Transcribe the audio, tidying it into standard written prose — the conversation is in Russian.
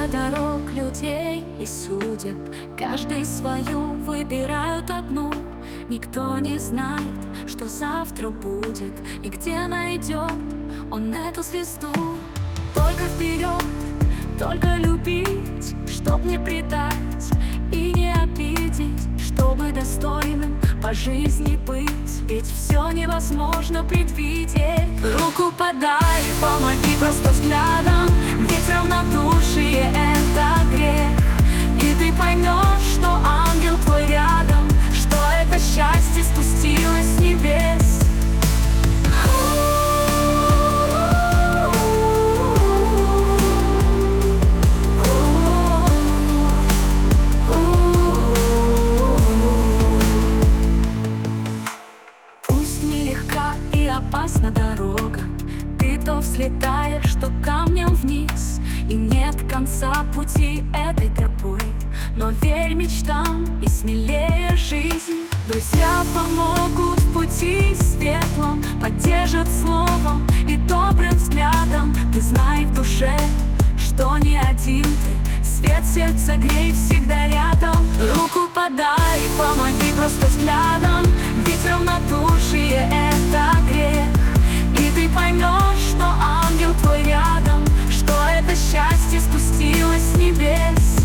Много дорог, людей и судеб, каждый свою выбирают одну. Никто не знает, что завтра будет и где найдет он эту звезду. Только вперед, только любить, чтоб не предать и не обидеть, чтобы достойным по жизни быть. Ведь все невозможно предвидеть. Руку подай, помоги просто взглядом, ведь равнодушие — это грех. И ты поймешь, что ангел твой рядом, что это счастье спустилось с небес. Опасна дорога, ты то взлетаешь, то камнем вниз, и нет конца пути этой тропой. Но верь мечтам и смелее жизнь. Друзья помогут в пути светлом, поддержат словом и добрым взглядом. Ты знай в душе, что не один ты, свет сердца грей всегда рядом. Руку подай, помоги просто взглядом, ведь равнодушие — это грех. И ты поймешь, что ангел твой рядом, что это счастье спустилось с небес.